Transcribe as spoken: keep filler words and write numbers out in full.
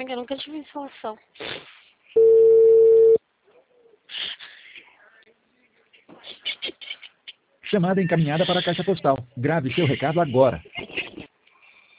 Eu nunca tive insolação. Chamada encaminhada para a caixa postal. Grave seu recado agora.